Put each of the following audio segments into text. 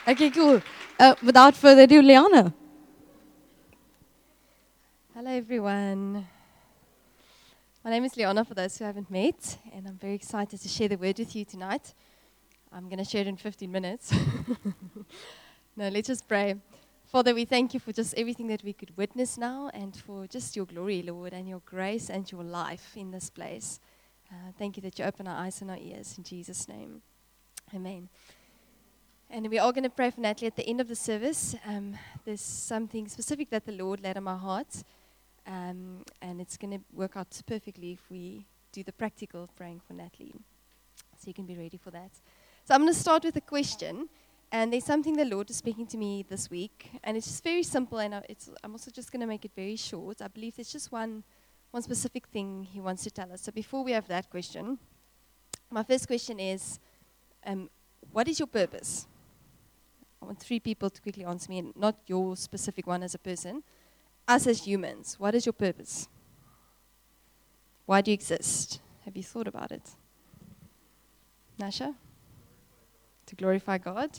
Okay, cool. Without further ado, Liana. Hello, everyone. My name is Liana, for those who haven't met, and I'm very excited to share the word with you tonight. I'm going to share it in 15 minutes. No, let's just pray. Father, we thank you for just everything that we could witness now and for just your glory, Lord, and your grace and your life in this place. Thank you that you open our eyes and our ears. In Jesus' name, amen. And we are going to pray for Natalie at the end of the service. There's something specific that the Lord laid on my heart. And it's going to work out perfectly if we do the practical praying for Natalie. So you can be ready for that. So I'm going to start with a question. And there's something the Lord is speaking to me this week. And it's just very simple. And I'm also just going to make it very short. I believe there's just one specific thing He wants to tell us. So before we have that question, my first question is, what is your purpose? I want 3 people to quickly answer me, and not your specific one as a person. Us as humans, what is your purpose? Why do you exist? Have you thought about it? Nasha? To glorify God?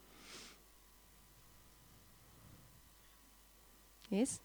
Yes?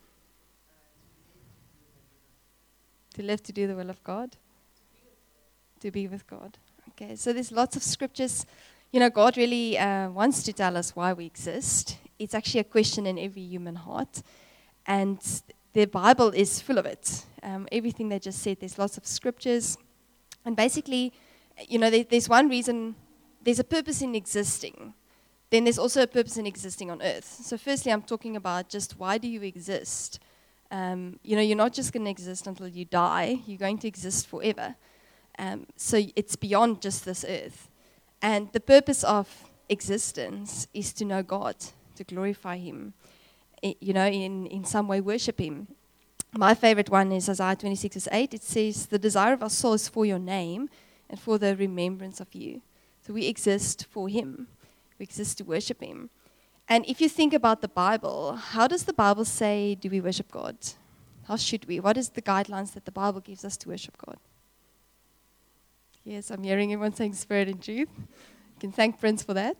To live to do the will of God? To be with God. Okay, so there's lots of scriptures. You know, God really wants to tell us why we exist. It's actually a question in every human heart. And the Bible is full of it. Everything they just said, there's lots of scriptures. And basically, you know, there's one reason, there's a purpose in existing. Then there's also a purpose in existing on earth. So firstly, I'm talking about just why do you exist? You know, you're not just going to exist until you die. You're going to exist forever. So it's beyond just this earth. And the purpose of existence is to know God, to glorify Him. You know, in some way worship Him. My favorite one is Isaiah 26:8. It says, the desire of our soul is for your name and for the remembrance of you. So we exist for Him. We exist to worship Him. And if you think about the Bible, how does the Bible say, do we worship God? How should we? What is the guidelines that the Bible gives us to worship God? Yes, I'm hearing everyone saying spirit and truth. You can thank Prince for that.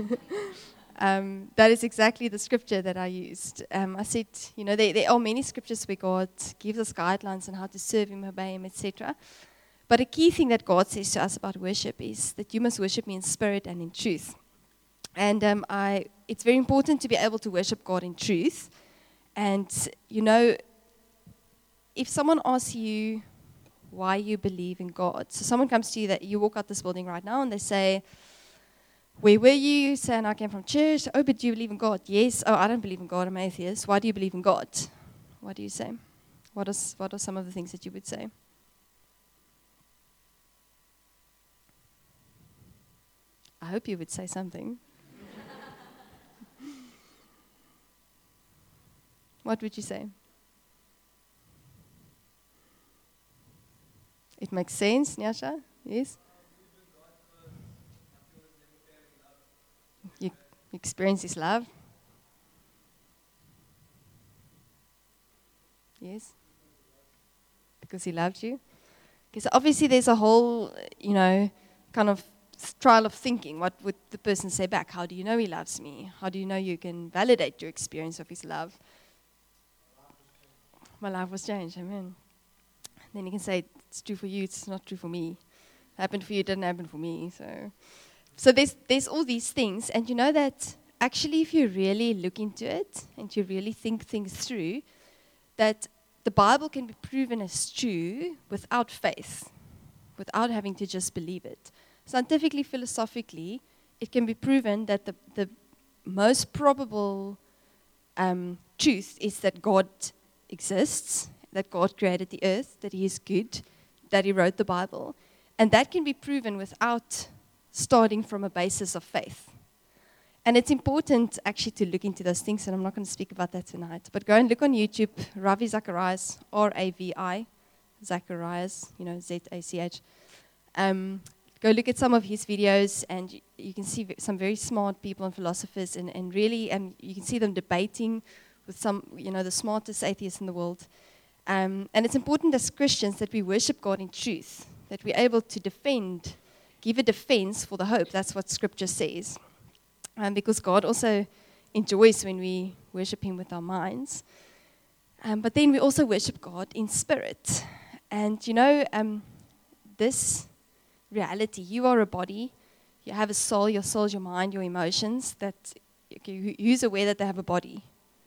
That is exactly the scripture that I used. I said, you know, there are many scriptures where God gives us guidelines on how to serve Him, obey Him, etc. But a key thing that God says to us about worship is that you must worship me in spirit and in truth. And it's very important to be able to worship God in truth. And, you know, if someone asks you why you believe in God, so someone comes to you, that you walk out this building right now and they say, where were you? You say, I came from church. Oh, but do you believe in God? Yes. Oh, I don't believe in God. I'm atheist. Why do you believe in God? What do you say? What are some of the things that you would say? I hope you would say something. What would you say? It makes sense, Nyasha? Yes? You experience His love? Yes? Because He loved you? Because obviously there's a whole, you know, kind of trial of thinking. What would the person say back? How do you know He loves me? How do you know you can validate your experience of His love? My life was changed, amen. Then you can say, it's true for you, it's not true for me. It happened for you, it didn't happen for me. So there's all these things, and you know that actually if you really look into it, and you really think things through, that the Bible can be proven as true without faith, without having to just believe it. Scientifically, philosophically, it can be proven that the most probable truth is that God exists, that God created the earth, that He is good, that He wrote the Bible. And that can be proven without starting from a basis of faith. And it's important actually to look into those things, and I'm not going to speak about that tonight. But go and look on YouTube, Ravi Zacharias, R-A-V-I, Zacharias, you know, Z-A-C-H. Go look at some of his videos, and you can see some very smart people and philosophers, and really, you can see them debating with some, you know, the smartest atheists in the world. And it's important as Christians that we worship God in truth, that we're able to give a defense for the hope. That's what Scripture says. because God also enjoys when we worship Him with our minds. But then we also worship God in spirit. And this reality, you are a body, you have a soul, your soul is your mind, your emotions. Who's aware that they have a body?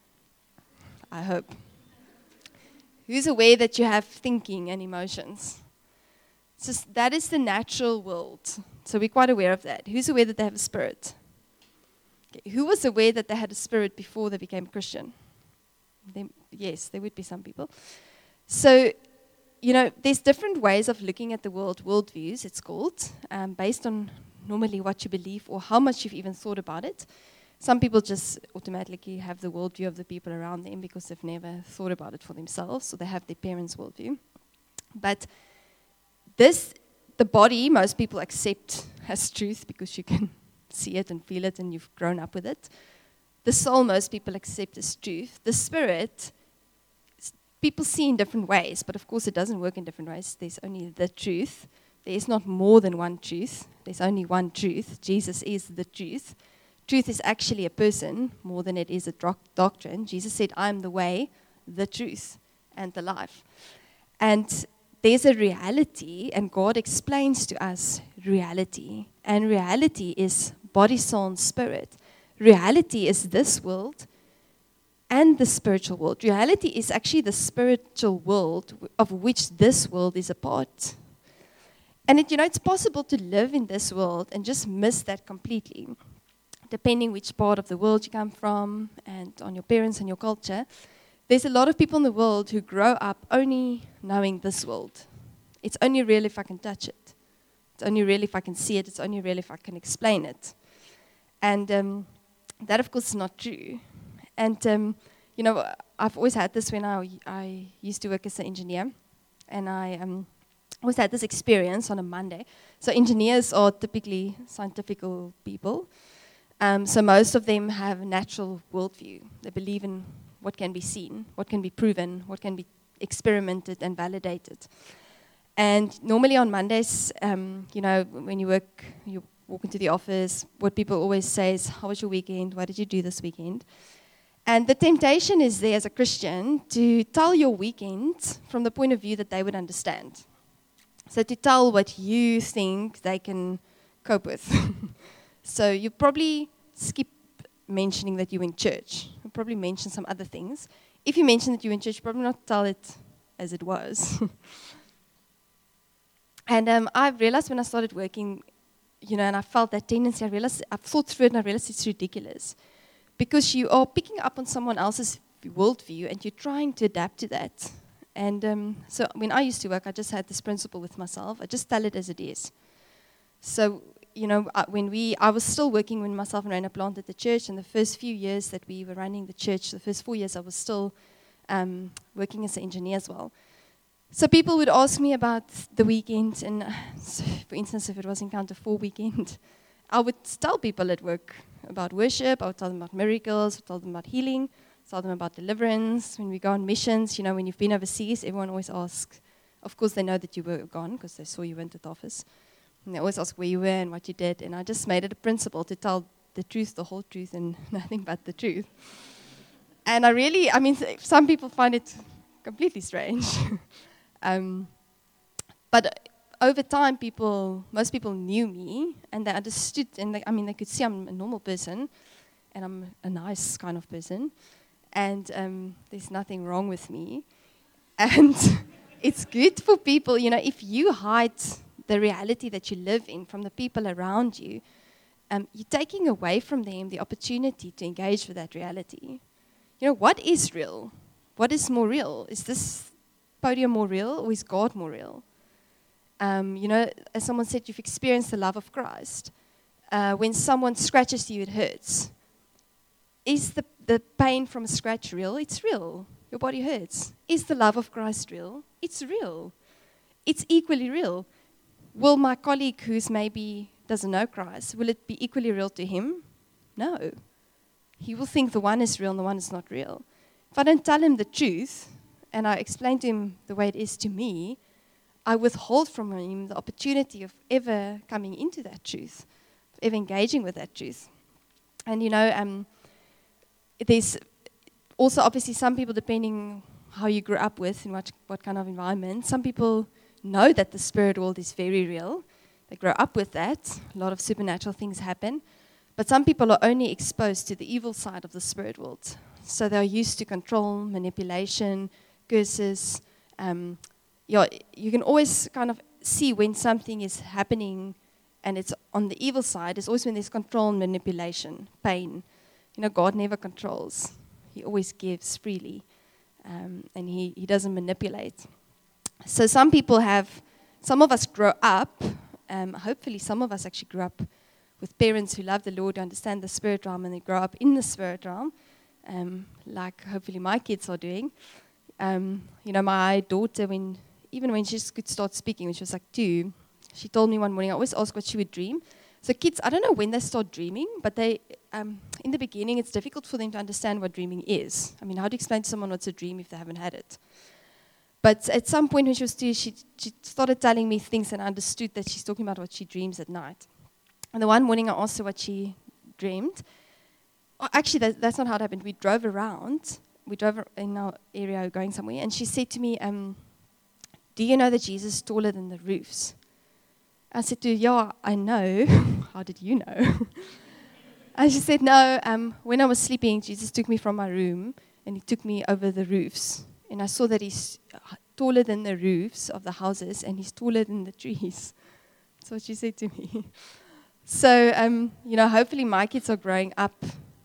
I hope. Who's aware that you have thinking and emotions? That is the natural world. So we're quite aware of that. Who's aware that they have a spirit? Okay. Who was aware that they had a spirit before they became Christian? Yes, there would be some people. So, there's different ways of looking at the world, worldviews it's called, based on normally what you believe or how much you've even thought about it. Some people just automatically have the worldview of the people around them because they've never thought about it for themselves, so they have their parents' worldview. But the body, most people accept as truth because you can see it and feel it and you've grown up with it. The soul, most people accept as truth. The spirit, people see in different ways, but of course it doesn't work in different ways. There's only the truth. There is not more than one truth. There's only one truth. Jesus is the truth. Truth is actually a person more than it is a doctrine. Jesus said, I am the way, the truth, and the life. And there's a reality, and God explains to us reality. And reality is body, soul, and spirit. Reality is this world and the spiritual world. Reality is actually the spiritual world of which this world is a part. And it's possible to live in this world and just miss that completely. Depending which part of the world you come from and on your parents and your culture, there's a lot of people in the world who grow up only knowing this world. It's only real if I can touch it. It's only real if I can see it. It's only real if I can explain it. And that, of course, is not true. And, I've always had this when I used to work as an engineer. And I always had this experience on a Monday. So engineers are typically scientific people. So most of them have a natural worldview. They believe in what can be seen, what can be proven, what can be experimented and validated. And normally on Mondays, when you walk into the office, what people always say is, how was your weekend? What did you do this weekend? And the temptation is there as a Christian to tell your weekend from the point of view that they would understand. So to tell what you think they can cope with. So you probably skip mentioning that you're in church. You probably mention some other things. If you mention that you're in church, you probably not tell it as it was. And I realized when I started working, and I felt that tendency, I've thought through it and I realized it's ridiculous. Because you are picking up on someone else's worldview and you're trying to adapt to that. And so when I used to work, I just had this principle with myself. I just tell it as it is. So I was still working when myself and Raina planted the church, and the first few years that we were running the church, the first 4 years, I was still working as an engineer as well. So people would ask me about the weekend, and so for instance, if it was Encounter 4 weekend, I would tell people at work about worship, I would tell them about miracles, I would tell them about healing, tell them about deliverance. When we go on missions, when you've been overseas, everyone always asks. Of course, they know that you were gone because they saw you went to the office. And they always ask where you were and what you did. And I just made it a principle to tell the truth, the whole truth, and nothing but the truth. And some people find it completely strange. But over time, most people knew me, and they understood, and they could see I'm a normal person, and I'm a nice kind of person, and there's nothing wrong with me. And it's good for people, if you hide the reality that you live in from the people around you, you're taking away from them the opportunity to engage with that reality. What is real? What is more real? Is this podium more real, or is God more real? As someone said, you've experienced the love of Christ. When someone scratches you, it hurts. Is the pain from a scratch real? It's real. Your body hurts. Is the love of Christ real? It's real. It's equally real. Will my colleague who's maybe doesn't know Christ, will it be equally real to him? No. He will think the one is real and the one is not real. If I don't tell him the truth, and I explain to him the way it is to me, I withhold from him the opportunity of ever coming into that truth, of ever engaging with that truth. And there's also obviously some people, depending how you grew up with and what kind of environment, some people know that the spirit world is very real. They grow up with that. A lot of supernatural things happen. But some people are only exposed to the evil side of the spirit world. So they're used to control, manipulation, curses. You can always kind of see when something is happening and it's on the evil side. It's always when there's control, manipulation, pain. God never controls. He always gives freely. And he doesn't manipulate. So some of us grow up, hopefully some of us actually grew up with parents who love the Lord, who understand the spirit realm, and they grow up in the spirit realm, like hopefully my kids are doing. My daughter, even when she could start speaking, when she was like 2, she told me one morning, I always ask what she would dream. So kids, I don't know when they start dreaming, but they, in the beginning, it's difficult for them to understand what dreaming is. I mean, how to explain to someone what's a dream if they haven't had it? But at some point when she was 2, she started telling me things, and I understood that she's talking about what she dreams at night. And the one morning I asked her what she dreamed. Oh, actually, that's not how it happened. We drove around. We drove in our area going somewhere, and she said to me, do you know that Jesus is taller than the roofs? I said to her, yeah, I know. How did you know? And she said, no, when I was sleeping, Jesus took me from my room, and he took me over the roofs. And I saw that he's taller than the roofs of the houses, and he's taller than the trees. That's what she said to me. So, hopefully my kids are growing up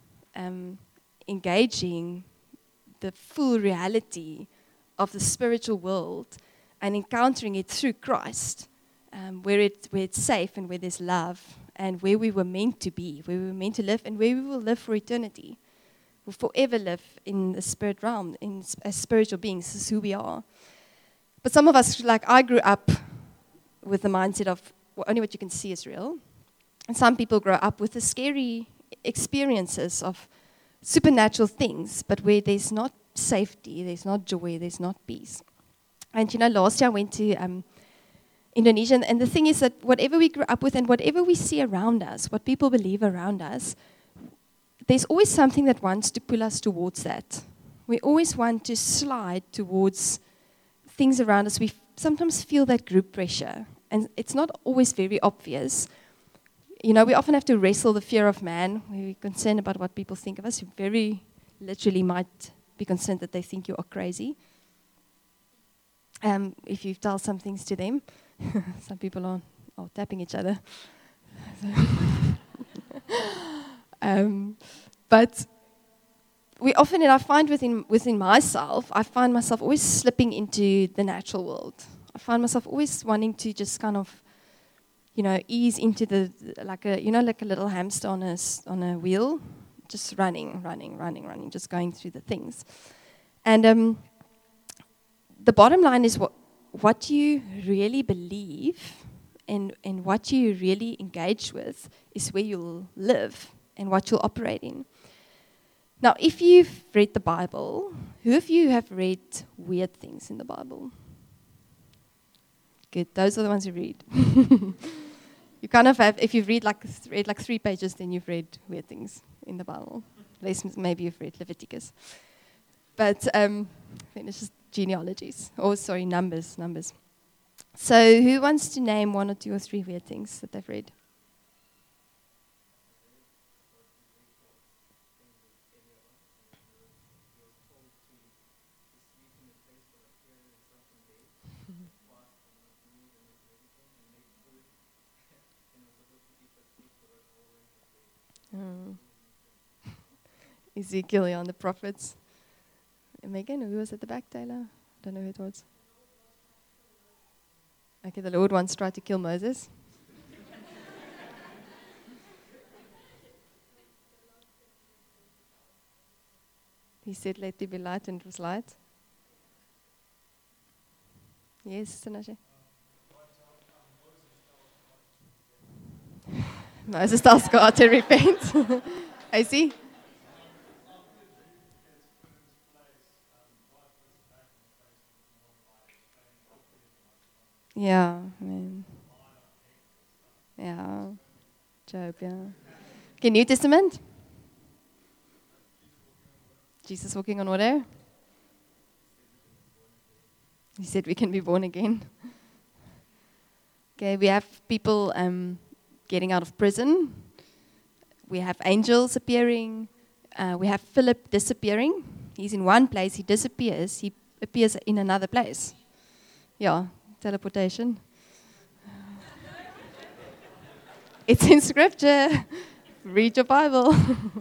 engaging the full reality of the spiritual world and encountering it through Christ, where it's safe and where there's love and where we were meant to be, where we were meant to live, and where we will live for eternity. We'll forever live in the spirit realm, as spiritual beings. This is who we are. But some of us, like I grew up with the mindset of only what you can see is real. And some people grow up with the scary experiences of supernatural things, but where there's not safety, there's not joy, there's not peace. And last year I went to Indonesia, and the thing is that whatever we grew up with and whatever we see around us, what people believe around us, there's always something that wants to pull us towards that. We always want to slide towards things around us. We sometimes feel that group pressure, and it's not always very obvious. We often have to wrestle the fear of man. We're concerned about what people think of us. You very literally might be concerned that they think you are crazy. If you tell some things to them, some people are tapping each other. But we often, and I find within myself, I find myself always slipping into the natural world. I find myself always wanting to just kind of, ease into like a little hamster on a wheel, just running, just going through the things. And the bottom line is what you really believe and what you really engage with is where you'll live and what you'll operate in. Now, if you've read the Bible, who of you have read weird things in the Bible? Good, those are the ones who read. You kind of have, if you've read like 3 pages, then you've read weird things in the Bible. Unless maybe you've read Leviticus. But then it's just genealogies. Numbers. So who wants to name 1 or 2 or 3 weird things that they've read? Ezekiel on the prophets. Megan, who was at the back, Taylor? I don't know who it was. Okay, the Lord once tried to kill Moses. He said, let there be light, and it was light. Yes, Sanaje. Moses tells God to repent. I see. Yeah, man. Yeah. Job, yeah. Okay, New Testament? Jesus walking on water? He said we can be born again. Okay, we have people getting out of prison. We have angels appearing. We have Philip disappearing. He's in one place, he disappears. He appears in another place. Yeah, teleportation. It's in scripture. Read your Bible.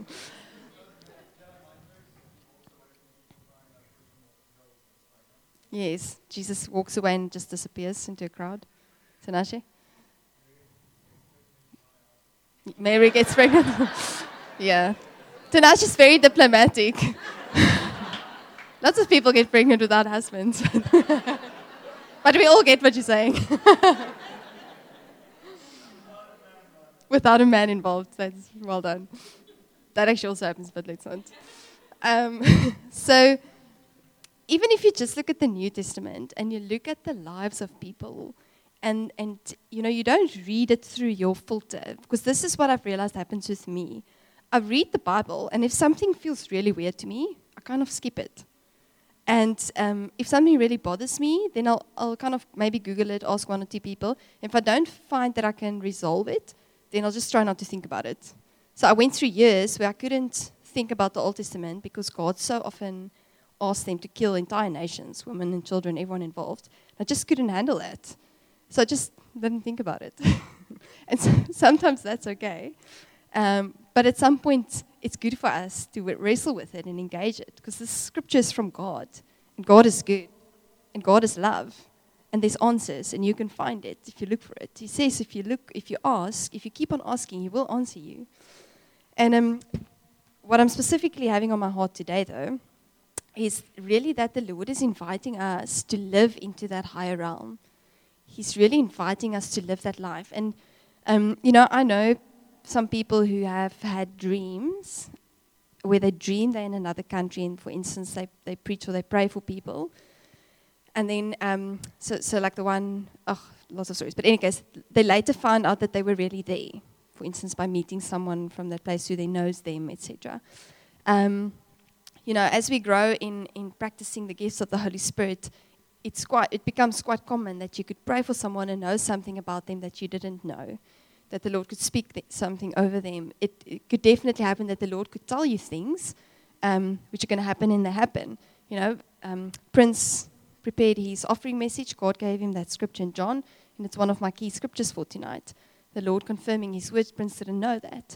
Yes, Jesus walks away and just disappears into a crowd. Tinashe? Mary gets pregnant. Yeah. Tinashe's very diplomatic. Lots of people get pregnant without husbands. But we all get what you're saying. Without a man involved. That's well done. That actually also happens, but let's not. So, even if you just look at the New Testament and you look at the lives of people, and you don't read it through your filter, because this is what I've realized happens with me. I read the Bible, and if something feels really weird to me, I kind of skip it. And if something really bothers me, then I'll kind of maybe Google it, ask one or two people. If I don't find that I can resolve it, then I'll just try not to think about it. So I went through years where I couldn't think about the Old Testament because God so often asked them to kill entire nations, women and children, everyone involved. I just couldn't handle that. So I just didn't think about it. And so sometimes that's okay. But at some point, it's good for us to wrestle with it and engage it, because the scripture is from God, and God is good, and God is love, and there's answers, and you can find it if you look for it. He says if you look, if you ask, if you keep on asking, He will answer you. And what I'm specifically having on my heart today, though, is really that the Lord is inviting us to live into that higher realm. He's really inviting us to live that life. And, I know some people who have had dreams where they dream they're in another country, and for instance, they preach or they pray for people. And then, so like the one, lots of stories. But in any case, they later found out that they were really there. For instance, by meeting someone from that place who they knows them, etc. As we grow in practicing the gifts of the Holy Spirit, it becomes quite common that you could pray for someone and know something about them that you didn't know, that the Lord could speak something over them. It could definitely happen that the Lord could tell you things which are going to happen, and they happen. Prince prepared his offering message. God gave him that scripture in John, and it's one of my key scriptures for tonight. The Lord confirming His words. Prince didn't know that.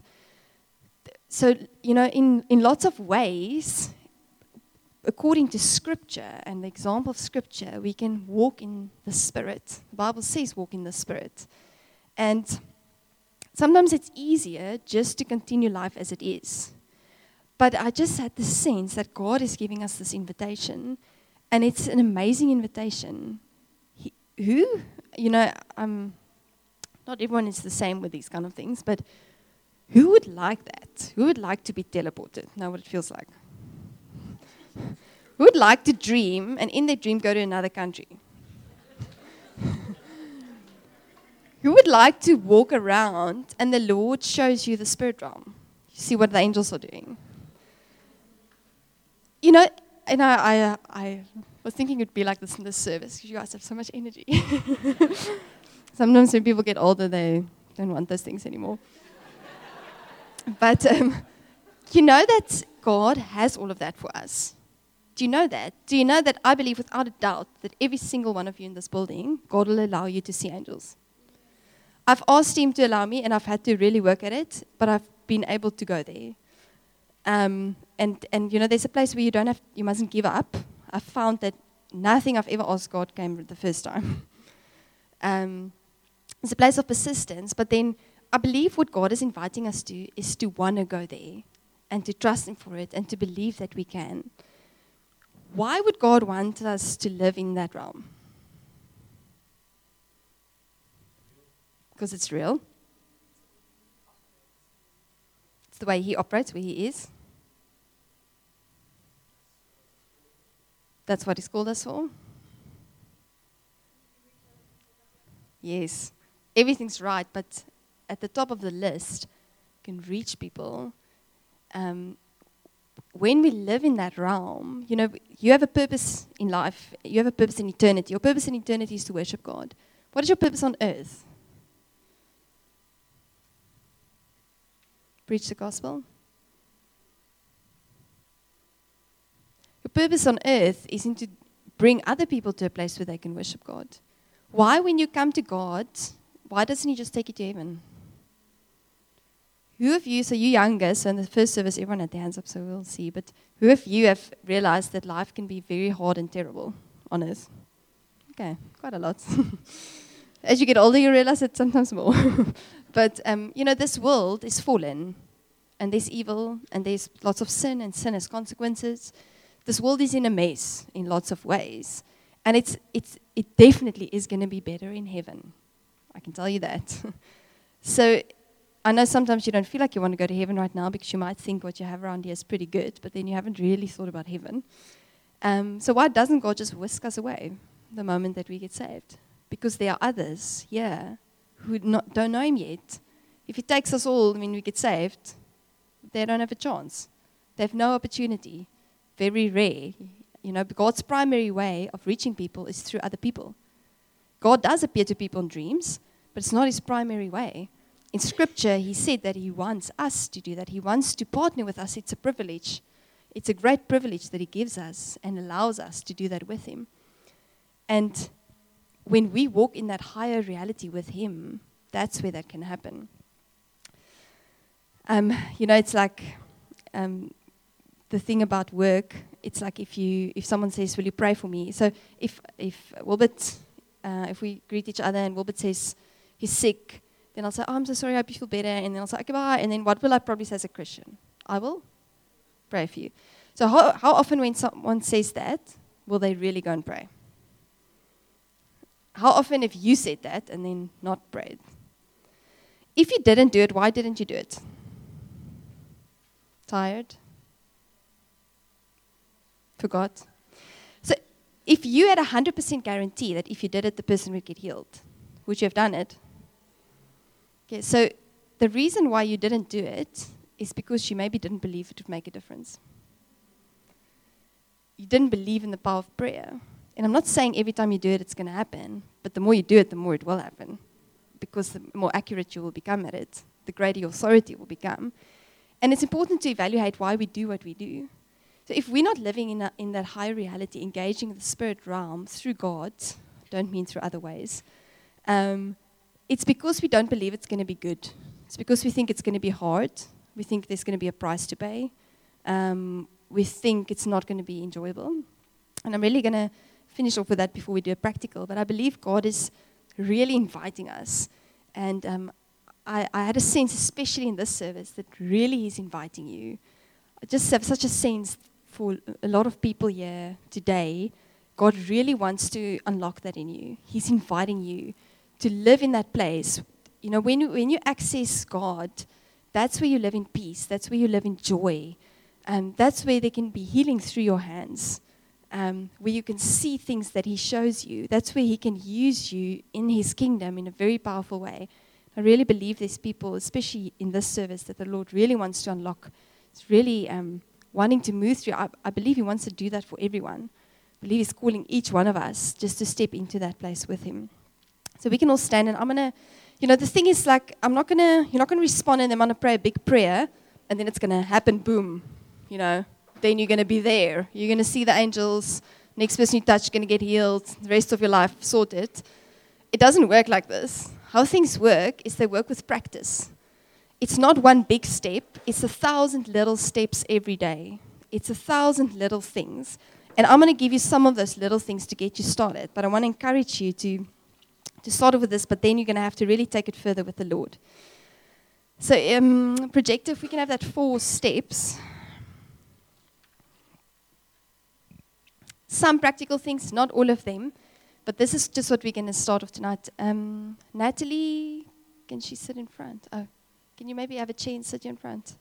So, in lots of ways, according to Scripture and the example of Scripture, we can walk in the Spirit. The Bible says walk in the Spirit. And sometimes it's easier just to continue life as it is. But I just had the sense that God is giving us this invitation, and it's an amazing invitation. Not everyone is the same with these kind of things, but who would like that? Who would like to be teleported? Know what it feels like? Who would like to dream, and in their dream go to another country? Who would like to walk around and the Lord shows you the spirit realm? You see what the angels are doing. And I was thinking it would be like this in this service, because you guys have so much energy. Sometimes when people get older, they don't want those things anymore. But that God has all of that for us. Do you know that? Do you know that I believe without a doubt that every single one of you in this building, God will allow you to see angels? I've asked Him to allow me, and I've had to really work at it, but I've been able to go there. And there's a place where you mustn't give up. I've found that nothing I've ever asked God came the first time. It's a place of persistence, but then I believe what God is inviting us to is to want to go there and to trust Him for it and to believe that we can. Why would God want us to live in that realm? Because it's real. It's the way He operates, where He is. That's what He's called us for. Yes. Everything's right, but at the top of the list, can reach people, when we live in that realm, you have a purpose in life. You have a purpose in eternity. Your purpose in eternity is to worship God. What is your purpose on earth? Preach the gospel. Your purpose on earth is to bring other people to a place where they can worship God. Why, when you come to God, why doesn't He just take you to heaven? Who of you, so you younger, so in the first service, everyone had their hands up, so we'll see, but who of you have realized that life can be very hard and terrible on earth? Okay, quite a lot. As you get older, you realize it sometimes more. But, this world is fallen, and there's evil, and there's lots of sin, and sin has consequences. This world is in a mess in lots of ways, and it definitely is going to be better in heaven. I can tell you that. So I know sometimes you don't feel like you want to go to heaven right now because you might think what you have around here is pretty good, but then you haven't really thought about heaven. So why doesn't God just whisk us away the moment that we get saved? Because there are others here who don't know Him yet. If He takes us all when we get saved, they don't have a chance. They have no opportunity. Very rare. God's primary way of reaching people is through other people. God does appear to people in dreams, but it's not His primary way. In Scripture, He said that He wants us to do that. He wants to partner with us. It's a privilege. It's a great privilege that He gives us and allows us to do that with Him. And when we walk in that higher reality with Him, that's where that can happen. It's like the thing about work. It's like if someone says, "Will you pray for me?" So if Wilbert, if we greet each other and Wilbert says he's sick, then I'll say, "Oh, I'm so sorry. I hope you feel better." And then I'll say, "Okay, bye." And then what will I probably say as a Christian? I will pray for you. So how often when someone says that, will they really go and pray? How often have you said that and then not prayed? If you didn't do it, why didn't you do it? Tired? Forgot? So if you had 100% guarantee that if you did it, the person would get healed, would you have done it? Okay, so the reason why you didn't do it is because you maybe didn't believe it would make a difference. You didn't believe in the power of prayer. And I'm not saying every time you do it, it's going to happen, but the more you do it, the more it will happen. Because the more accurate you will become at it, the greater your authority will become. And it's important to evaluate why we do what we do. So if we're not living in that higher reality, engaging in the spirit realm through God, don't mean through other ways, it's because we don't believe it's going to be good. It's because we think it's going to be hard. We think there's going to be a price to pay. We think it's not going to be enjoyable. And I'm really going to finish off with that before we do a practical. But I believe God is really inviting us. And I had a sense, especially in this service, that really He's inviting you. I just have such a sense for a lot of people here today. God really wants to unlock that in you. He's inviting you to live in that place. When you access God, that's where you live in peace. That's where you live in joy. And that's where there can be healing through your hands. Where you can see things that He shows you. That's where He can use you in His kingdom in a very powerful way. I really believe there's people, especially in this service, that the Lord really wants to unlock. It's really wanting to move through. I believe He wants to do that for everyone. I believe He's calling each one of us just to step into that place with Him. So we can all stand, and I'm going to, the thing is, like, you're not going to respond and I'm going to pray a big prayer, and then it's going to happen, boom, Then you're going to be there. You're going to see the angels. Next person you touch is going to get healed. The rest of your life sorted. It doesn't work like this. How things work is they work with practice. It's not one big step. It's 1,000 little steps every day. It's 1,000 little things. And I'm going to give you some of those little things to get you started. But I want to encourage you to start off with this, but then you're going to have to really take it further with the Lord. So projector, if we can have that 4 steps. Some practical things, not all of them, but this is just what we're going to start off tonight. Natalie, can she sit in front? Oh, can you maybe have a chair and sit in front?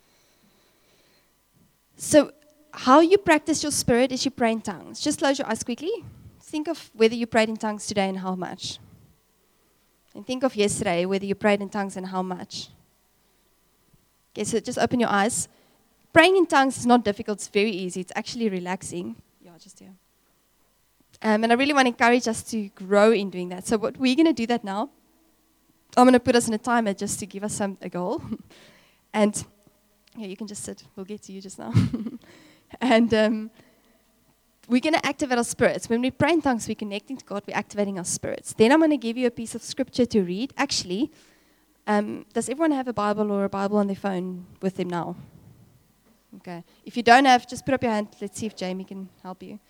So how you practice your spirit is you pray in tongues. Just close your eyes quickly. Think of whether you prayed in tongues today and how much. And think of yesterday, whether you prayed in tongues and how much. Okay, so just open your eyes. praying in tongues is not difficult. It's very easy. It's actually relaxing. Yeah, just here. And I really want to encourage us to grow in doing that. So what we're going to do that now. I'm going to put us in a timer just to give us a goal. And yeah, you can just sit. We'll get to you just now. And we're going to activate our spirits. When we pray in tongues, we're connecting to God. We're activating our spirits. Then I'm going to give you a piece of scripture to read. Actually, does everyone have a Bible or a Bible on their phone with them now? Okay. If you don't have, just put up your hand. Let's see if Jamie can help you.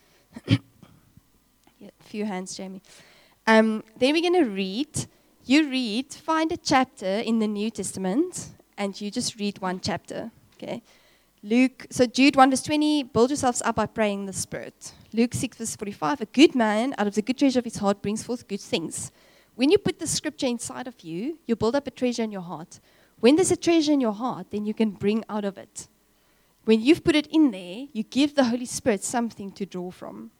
Yeah, a few hands, Jamie. Then we're going to read. You read, find a chapter in the New Testament, and you just read one chapter. Okay. So Jude 1 verse 20, build yourselves up by praying in the Spirit. Luke 6 verse 45, a good man out of the good treasure of his heart brings forth good things. When you put the scripture inside of you, you build up a treasure in your heart. When there's a treasure in your heart, then you can bring out of it. When you've put it in there, you give the Holy Spirit something to draw from.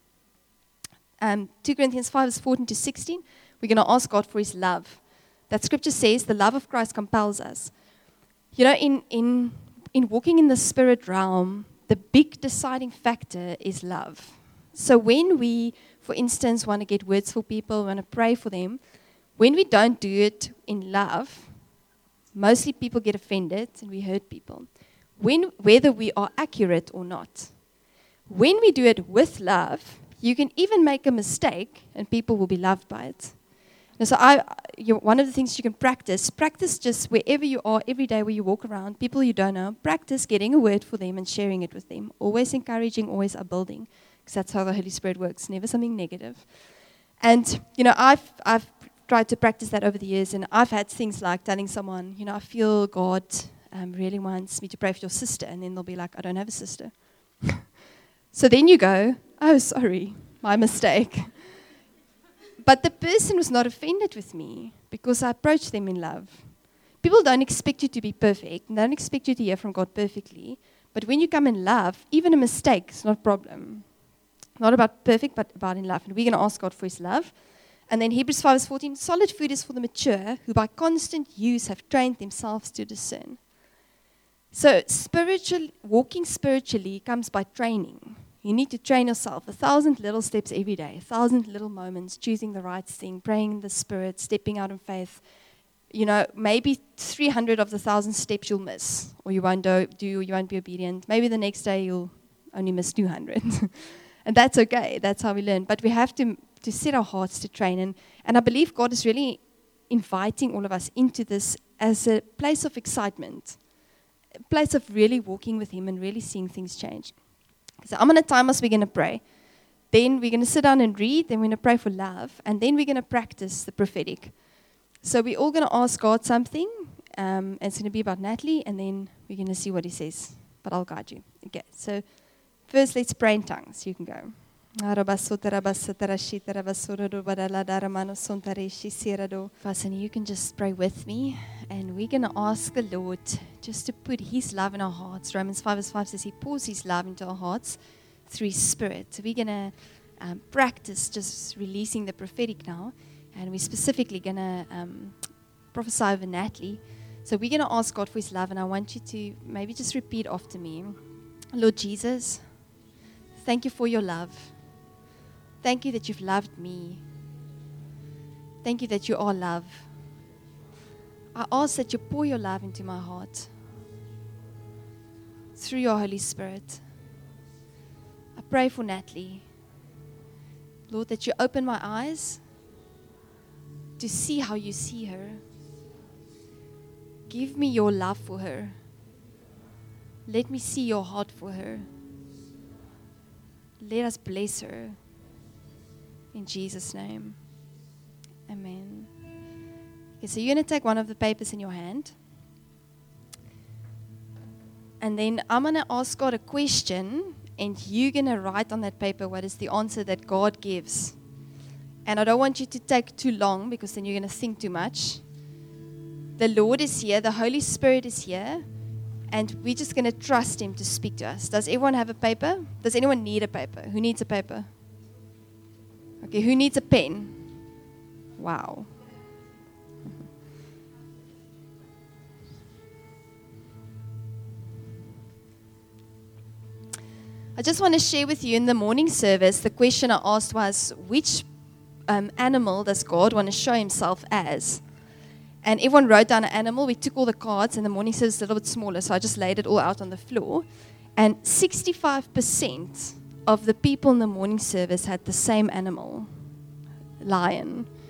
2 Corinthians 5 verse 14 to 16, we're going to ask God for his love. That scripture says the love of Christ compels us. You know, in walking in the spirit realm, the big deciding factor is love. So when we, for instance, want to get words for people, want to pray for them, when we don't do it in love, mostly people get offended and we hurt people, whether we are accurate or not. When we do it with love, you can even make a mistake and people will be loved by it. And so one of the things you can practice just wherever you are, every day where you walk around, people you don't know, practice getting a word for them and sharing it with them. Always encouraging, always upbuilding, because that's how the Holy Spirit works, never something negative. And, you know, I've tried to practice that over the years, and I've had things like telling someone, you know, I feel God really wants me to pray for your sister, and then they'll be like, I don't have a sister. So then you go, oh, sorry, my mistake. But the person was not offended with me because I approached them in love. People don't expect you to be perfect, and they don't expect you to hear from God perfectly. But when you come in love, even a mistake is not a problem. Not about perfect, but about in love. And we're going to ask God for his love. And then Hebrews 5 verse 14, solid food is for the mature, who by constant use have trained themselves to discern. So walking spiritually comes by training. You need to train yourself 1,000 little steps every day, 1,000 little moments, choosing the right thing, praying in the Spirit, stepping out in faith. You know, maybe 300 of the 1,000 steps you'll miss, or you won't do, you won't be obedient. Maybe the next day you'll only miss 200. And that's okay. That's how we learn. But we have to set our hearts to train. And I believe God is really inviting all of us into this as a place of excitement, a place of really walking with him and really seeing things change. So I'm going to time us, we're going to pray. Then we're going to sit down and read, then we're going to pray for love, and then we're going to practice the prophetic. So we're all going to ask God something, and it's going to be about Natalie, and then we're going to see what he says. But I'll guide you. Okay, so first let's pray in tongues. You can go. Fasani, you can just pray with me, and we're going to ask the Lord just to put his love in our hearts. Romans 5 verse 5 says he pours his love into our hearts through his Spirit. So we're going to practice just releasing the prophetic now, and we're specifically going to prophesy over Natalie. So we're going to ask God for his love, and I want you to maybe just repeat after me. Lord Jesus, thank you for your love. Thank you that you've loved me. Thank you that you are love. I ask that you pour your love into my heart through your Holy Spirit. I pray for Natalie. Lord, that you open my eyes to see how you see her. Give me your love for her. Let me see your heart for her. Let us bless her. In Jesus' name. Amen. Okay, so you're going to take one of the papers in your hand. And then I'm going to ask God a question, and you're going to write on that paper what is the answer that God gives. And I don't want you to take too long, because then you're going to think too much. The Lord is here. The Holy Spirit is here. And we're just going to trust him to speak to us. Does everyone have a paper? Does anyone need a paper? Who needs a paper? Okay, who needs a pen? Wow. I just want to share with you in the morning service, the question I asked was, which animal does God want to show himself as? And everyone wrote down an animal. We took all the cards, and the morning service is a little bit smaller, so I just laid it all out on the floor. And 65% of the people in the morning service had the same animal, lion.